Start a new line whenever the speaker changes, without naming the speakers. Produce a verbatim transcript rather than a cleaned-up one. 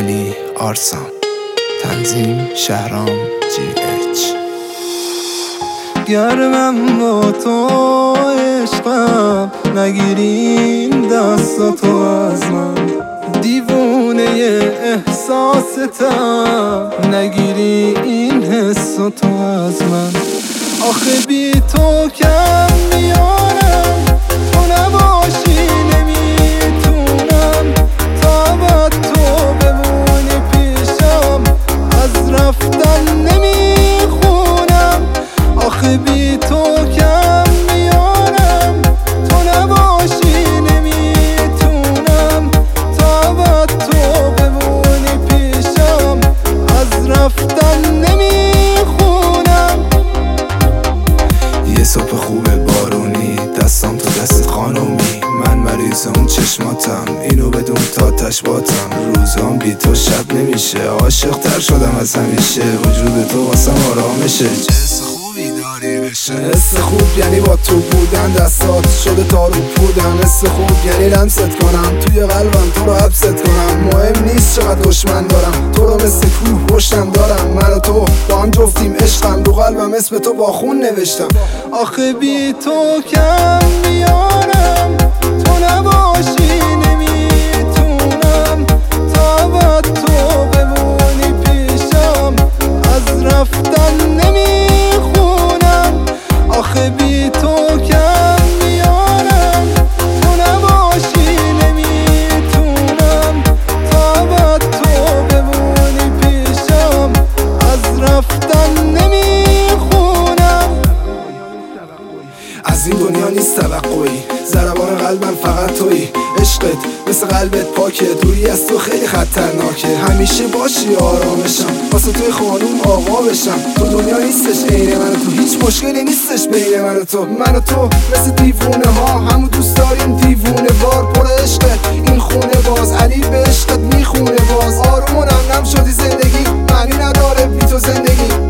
علی آرسام، تنظیم شهرام جی اچ.
گرمم با تو عشقم، نگیرین دستاتو از من. دیوونه احساستم، نگیری این حساتو از من. آخه بی تو کم میارم، تو نباشی نمیتونم. تا ابد تو بمونی پیشم، از رفتن نمیخونم. آخه بی تو کم میارم، تو نباشی نمیتونم. تا ابد تو بمونی پیشم، از رفتن نمیخونم.
یه صبح خوب بارونی، دستام تو دستت خانومی. من مریض اون چشماتم، اینو بدون تا تشباتم. روزام بی تو شب نمیشه، عاشق تر شدم از همیشه. وجود تو واسم آرامشه، حس خوبی داری بشه. حس خوب یعنی با تو بودن، دستات شده تارو بودن. حس خوب یعنی لمست کنم توی قلبم، تو رو حبست کنم. مهم نیست چقدر دشمن دارم، تو رو مثل کوه پشتم دارم. من و تو با هم جفتیم عشقم، رو قلبم اسم تو با خون نوشتم.
آخه بی تو کم میارم، تو نباشی نمیتونم. تا ابد تو بمونی پیشم، از رفتن نمیخونم. آخه بی تو کم میارم، تو نباشی نمیتونم. تا ابد تو بمونی پیشم، از رفتن نمیخونم.
از این دنیا نیست توقعی، ضربان قلبم فقط تویی. عشقت مثل قلبت پاکه، دوری از تو خیلی خطرناکه. همیشه باشی آرامشم، واسه توی خانوم آقا بشم. تو دنیا نیستش عین من و تو، هیچ مشکلی نیستش بین من و تو. من و تو مثل دیوونه ها، همو دوست داریم دیوونه وار. پر عشقت این خونه باز، علی به عشقت میخونه باز. آروم و نم نم شدی زندگی، معنی نداره بی تو زندگی.